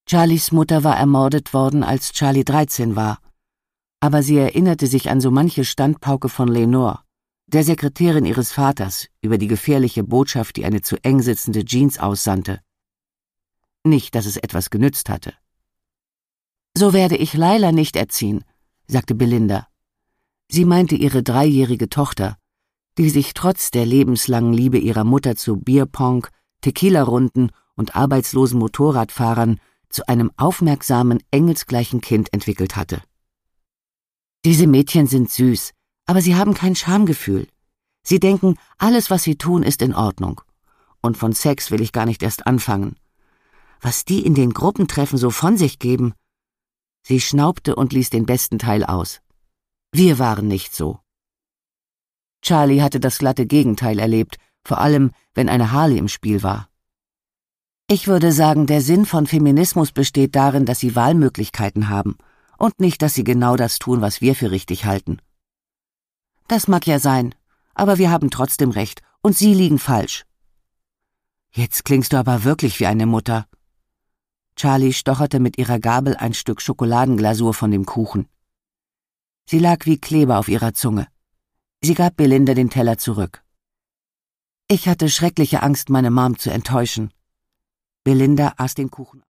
Charlies Mutter war ermordet worden, als Charlie 13 war. Aber sie erinnerte sich an so manche Standpauke von Lenore, der Sekretärin ihres Vaters, über die gefährliche Botschaft, die eine zu eng sitzende Jeans aussandte. Nicht, dass es etwas genützt hatte. »So werde ich Lila nicht erziehen«, sagte Belinda. Sie meinte ihre 3-jährige Tochter, die sich trotz der lebenslangen Liebe ihrer Mutter zu Bierpong, Tequila-Runden und arbeitslosen Motorradfahrern zu einem aufmerksamen, engelsgleichen Kind entwickelt hatte. »Diese Mädchen sind süß, aber sie haben kein Schamgefühl. Sie denken, alles, was sie tun, ist in Ordnung. Und von Sex will ich gar nicht erst anfangen. Was die in den Gruppentreffen so von sich geben.« Sie schnaubte und ließ den besten Teil aus. Wir waren nicht so. Charlie hatte das glatte Gegenteil erlebt, vor allem, wenn eine Harley im Spiel war. Ich würde sagen, der Sinn von Feminismus besteht darin, dass sie Wahlmöglichkeiten haben und nicht, dass sie genau das tun, was wir für richtig halten. Das mag ja sein, aber wir haben trotzdem recht und sie liegen falsch. Jetzt klingst du aber wirklich wie eine Mutter. Charlie stocherte mit ihrer Gabel ein Stück Schokoladenglasur von dem Kuchen. Sie lag wie Kleber auf ihrer Zunge. Sie gab Belinda den Teller zurück. Ich hatte schreckliche Angst, meine Mom zu enttäuschen. Belinda aß den Kuchen.